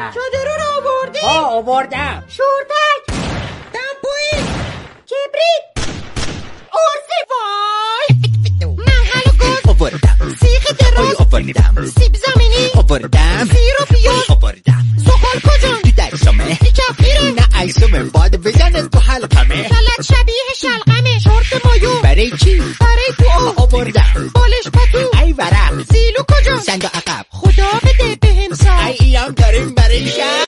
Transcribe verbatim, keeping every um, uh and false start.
بله. چادر رو آوردی؟ ها آوردم. شورتک، دمپویی، کبریت، ارزی. وای منحل و گاز آوردم. سیخ دراز آوردم. سیب زمینی آوردم. سیر و پیاز آوردم. سخال کجا؟ تو دستمه. تی کفیره؟ نه ایسومه باد بزنه تو حلقمه. کلت شبیه شلقمه. شورت مایو برای چی؟ برای تو آب. آوردم. بالش پتو ای ورق. زیلو کجا؟ سنگ عقب. خدا بده بهم سال. ای ایام داریم برای شب.